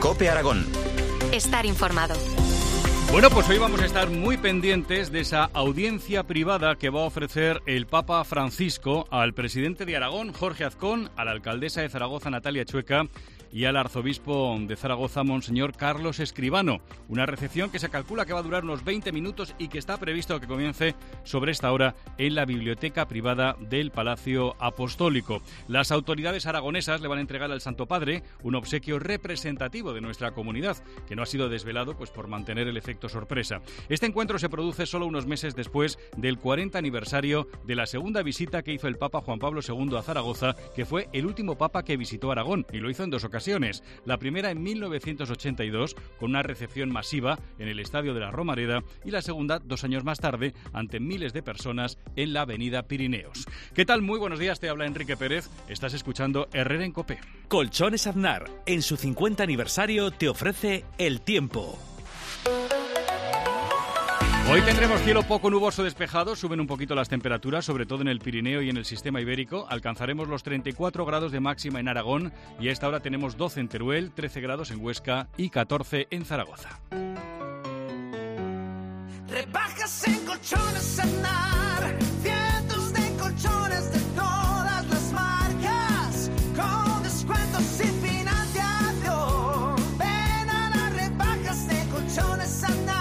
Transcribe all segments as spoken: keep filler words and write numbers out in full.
COPE Aragón. Estar informado. Bueno, pues hoy vamos a estar muy pendientes de esa audiencia privada que va a ofrecer el Papa Francisco al presidente de Aragón, Jorge Azcón, a la alcaldesa de Zaragoza, Natalia Chueca, y al arzobispo de Zaragoza, Monseñor Carlos Escribano. Una recepción que se calcula que va a durar unos veinte minutos y que está previsto que comience sobre esta hora en la biblioteca privada del Palacio Apostólico. Las autoridades aragonesas le van a entregar al Santo Padre un obsequio representativo de nuestra comunidad, que no ha sido desvelado pues por mantener el efecto sorpresa. Este encuentro se produce solo unos meses después del cuarenta aniversario de la segunda visita que hizo el Papa Juan Pablo segundo a Zaragoza, que fue el último Papa que visitó Aragón, y lo hizo en dos ocasiones. La primera en mil novecientos ochenta y dos, con una recepción masiva en el Estadio de la Romareda, y la segunda, dos años más tarde, ante miles de personas en la Avenida Pirineos. ¿Qué tal? Muy buenos días, te habla Enrique Pérez. Estás escuchando Herrera en COPE. Colchones Aznar, en su cincuenta aniversario, te ofrece el tiempo. Hoy tendremos cielo poco nuboso despejado, suben un poquito las temperaturas, sobre todo en el Pirineo y en el sistema ibérico. Alcanzaremos los treinta y cuatro grados de máxima en Aragón y a esta hora tenemos doce en Teruel, trece grados en Huesca y catorce en Zaragoza. Rebajas en Colchones Aznar, cientos de colchones de todas las marcas, con descuentos sin financiación. Ven a las rebajas de Colchones Aznar.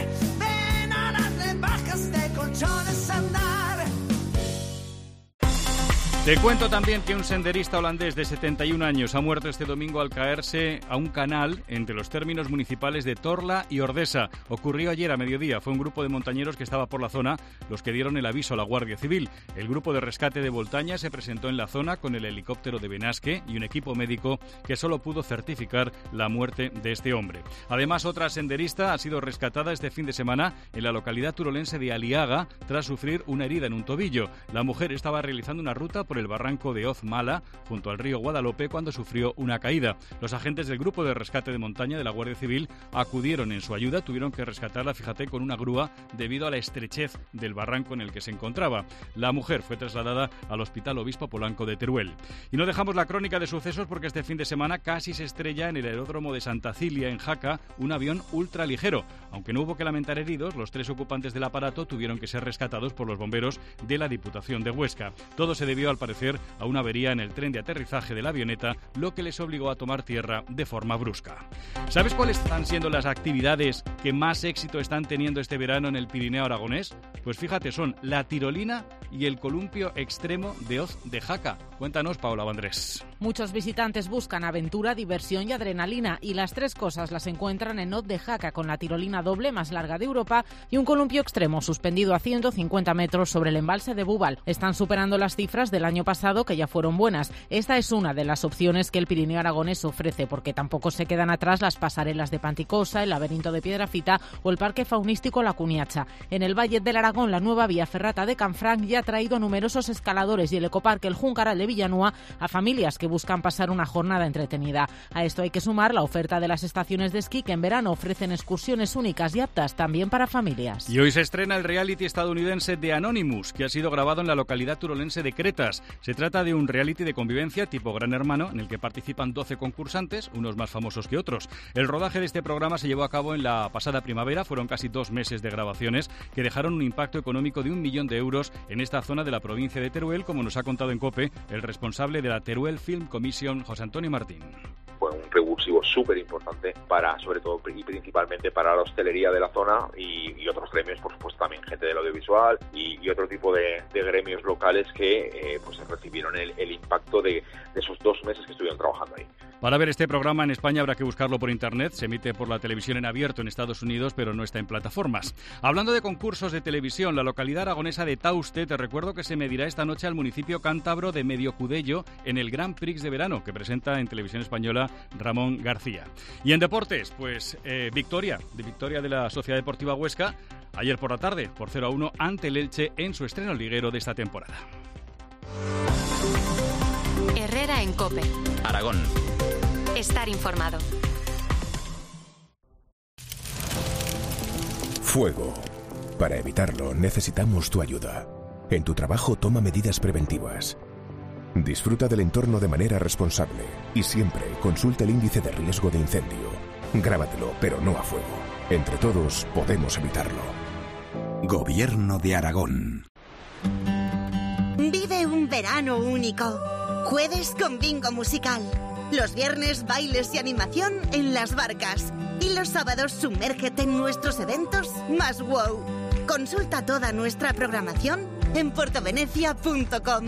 Te cuento también que un senderista holandés de setenta y un años ha muerto este domingo al caerse a un canal entre los términos municipales de Torla y Ordesa. Ocurrió ayer a mediodía. Fue un grupo de montañeros que estaba por la zona los que dieron el aviso a la Guardia Civil. El grupo de rescate de Voltaña se presentó en la zona con el helicóptero de Benasque y un equipo médico que solo pudo certificar la muerte de este hombre. Además, otra senderista ha sido rescatada este fin de semana en la localidad turolense de Aliaga tras sufrir una herida en un tobillo. La mujer estaba realizando una ruta por el barranco de Hoz Mala, junto al río Guadalope, cuando sufrió una caída. Los agentes del grupo de rescate de montaña de la Guardia Civil acudieron en su ayuda, tuvieron que rescatarla, fíjate, con una grúa debido a la estrechez del barranco en el que se encontraba. La mujer fue trasladada al Hospital Obispo Polanco de Teruel. Y no dejamos la crónica de sucesos porque este fin de semana casi se estrella en el aeródromo de Santa Cilia, en Jaca, un avión ultraligero. Aunque no hubo que lamentar heridos, los tres ocupantes del aparato tuvieron que ser rescatados por los bomberos de la Diputación de Huesca. Todo se debió al parecer a una avería en el tren de aterrizaje de la avioneta, lo que les obligó a tomar tierra de forma brusca. ¿Sabes cuáles están siendo las actividades que más éxito están teniendo este verano en el Pirineo aragonés? Pues fíjate, son la tirolina y el columpio extremo de Hoz de Jaca. Cuéntanos, Paola Vandrés. Muchos visitantes buscan aventura, diversión y adrenalina, y las tres cosas las encuentran en Hoz de Jaca, con la tirolina doble más larga de Europa y un columpio extremo suspendido a ciento cincuenta metros sobre el embalse de Búbal. Están superando las cifras del año pasado, que ya fueron buenas. Esta es una de las opciones que el Pirineo aragonés ofrece, porque tampoco se quedan atrás las pasarelas de Panticosa, el laberinto de Piedrafita o el parque faunístico La Cuniacha. En el Valle del Aragón, la nueva vía ferrata de Canfranc ya ha traído a numerosos escaladores, y el ecoparque El Júncaral de Villanúa a familias que buscan pasar una jornada entretenida. A esto hay que sumar la oferta de las estaciones de esquí, que en verano ofrecen excursiones únicas y aptas también para familias. Y hoy se estrena el reality estadounidense de Anonymous, que ha sido grabado en la localidad turolense de Cretas. Se trata de un reality de convivencia tipo Gran Hermano, en el que participan doce concursantes, unos más famosos que otros. El rodaje de este programa se llevó a cabo en la pasada primavera. Fueron casi dos meses de grabaciones que dejaron un impacto económico de un millón de euros en esta zona de la provincia de Teruel, como nos ha contado en COPE el responsable de la Teruel Film Commission, José Antonio Martín. Fue un revulsivo súper importante para, sobre todo y principalmente para la hostelería de la zona y, y otros gremios, por supuesto también gente del audiovisual y, y otro tipo de, de gremios locales que eh, pues recibieron el, el impacto de, de esos dos meses que estuvieron trabajando ahí. Para ver este programa en España habrá que buscarlo por internet. Se emite por la televisión en abierto en Estados Unidos, pero no está en plataformas. Hablando de concursos de televisión, la localidad aragonesa de Tauste, te recuerdo que se medirá esta noche al municipio cántabro de Mediocudello en el Grand Prix de verano que presenta en Televisión Española Ramón García. Y en deportes, pues eh, victoria, de victoria de la Sociedad Deportiva Huesca ayer por la tarde por cero a uno ante el Elche en su estreno liguero de esta temporada. Herrera en COPE. Aragón. Estar informado. Fuego. Para evitarlo necesitamos tu ayuda. En tu trabajo toma medidas preventivas. Disfruta del entorno de manera responsable y siempre consulta el índice de riesgo de incendio. Grábatelo, pero no a fuego. Entre todos podemos evitarlo. Gobierno de Aragón. Vive un verano único. Jueves con bingo musical. Los viernes bailes y animación en las barcas. Y los sábados sumérgete en nuestros eventos más wow. Consulta toda nuestra programación en puertovenecia punto com.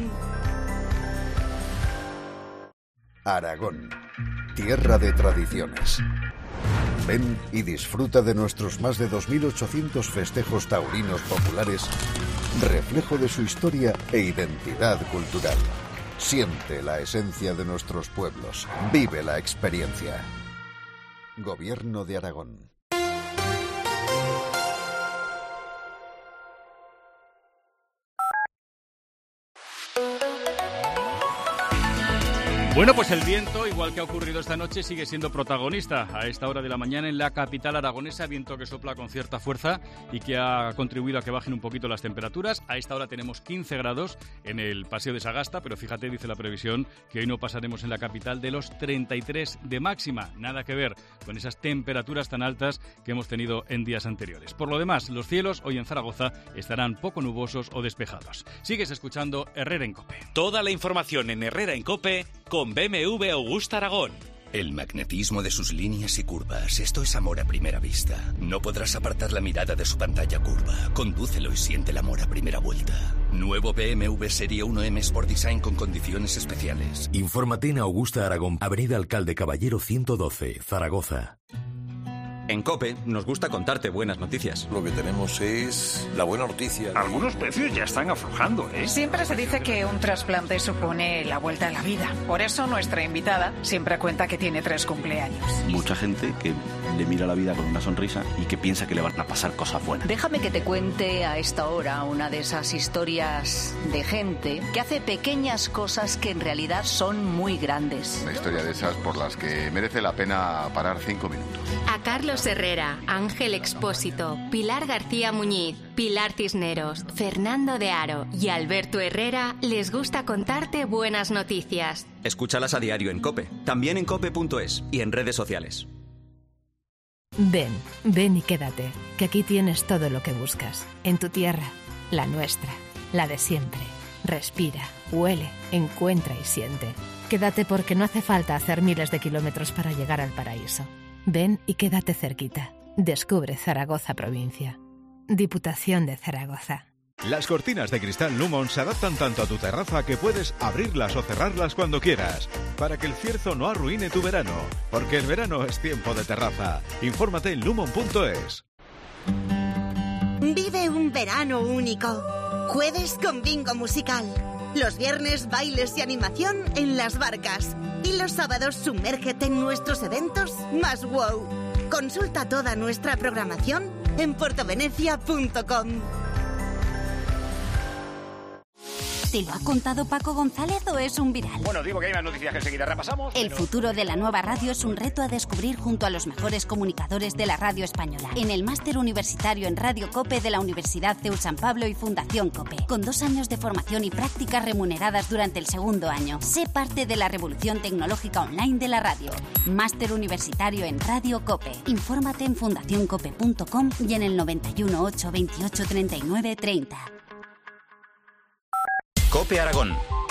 Aragón, tierra de tradiciones. Ven y disfruta de nuestros más de dos mil ochocientos festejos taurinos populares, reflejo de su historia e identidad cultural. Siente la esencia de nuestros pueblos. Vive la experiencia. Gobierno de Aragón. Bueno, pues el viento, igual que ha ocurrido esta noche, sigue siendo protagonista a esta hora de la mañana en la capital aragonesa, viento que sopla con cierta fuerza y que ha contribuido a que bajen un poquito las temperaturas. A esta hora tenemos quince grados en el Paseo de Sagasta, pero fíjate, dice la previsión, que hoy no pasaremos en la capital de los treinta y tres de máxima, nada que ver con esas temperaturas tan altas que hemos tenido en días anteriores. Por lo demás, los cielos hoy en Zaragoza estarán poco nubosos o despejados. Sigues escuchando Herrera en COPE. Toda la información en Herrera en COPE con B M W Augusta Aragón. El magnetismo de sus líneas y curvas, esto es amor a primera vista. No podrás apartar la mirada de su pantalla curva. Condúcelo y siente el amor a primera vuelta. Nuevo B M W Serie uno M Sport Design con condiciones especiales. Infórmate en Augusta Aragón, Avenida Alcalde Caballero ciento doce, Zaragoza. En COPE nos gusta contarte buenas noticias. Lo que tenemos es la buena noticia. Algunos precios ya están aflojando, ¿eh? Siempre se dice que un trasplante supone la vuelta a la vida. Por eso nuestra invitada siempre cuenta que tiene tres cumpleaños. Mucha gente que le mira la vida con una sonrisa y que piensa que le van a pasar cosas buenas. Déjame que te cuente a esta hora una de esas historias de gente que hace pequeñas cosas que en realidad son muy grandes. Una historia de esas por las que merece la pena parar cinco minutos. A Carlos Herrera, Ángel Expósito, Pilar García Muñiz, Pilar Cisneros, Fernando de Aro y Alberto Herrera les gusta contarte buenas noticias. Escúchalas a diario en COPE, también en cope punto es y en redes sociales. Ven, ven y quédate, que aquí tienes todo lo que buscas. En tu tierra, la nuestra, la de siempre. Respira, huele, encuentra y siente. Quédate porque no hace falta hacer miles de kilómetros para llegar al paraíso. Ven y quédate cerquita. Descubre Zaragoza provincia. Diputación de Zaragoza. Las cortinas de cristal Lumon se adaptan tanto a tu terraza que puedes abrirlas o cerrarlas cuando quieras, para que el cierzo no arruine tu verano, porque el verano es tiempo de terraza. Infórmate en lumon punto es. Vive un verano único. Jueves con bingo musical. Los viernes bailes y animación en las barcas. Y los sábados sumérgete en nuestros eventos más wow. Consulta toda nuestra programación en puertovenecia punto com. ¿Te lo ha contado Paco González o es un viral? Bueno, digo que hay más noticias que enseguida repasamos. El pero... futuro de la nueva radio es un reto a descubrir junto a los mejores comunicadores de la radio española. En el máster universitario en Radio COPE de la Universidad C E U San Pablo y Fundación COPE. Con dos años de formación y prácticas remuneradas durante el segundo año. Sé parte de la revolución tecnológica online de la radio. Máster universitario en Radio COPE. Infórmate en fundación cope punto com y en el noventa y uno, ocho, veintiocho, treinta y nueve, treinta. COPE Aragón.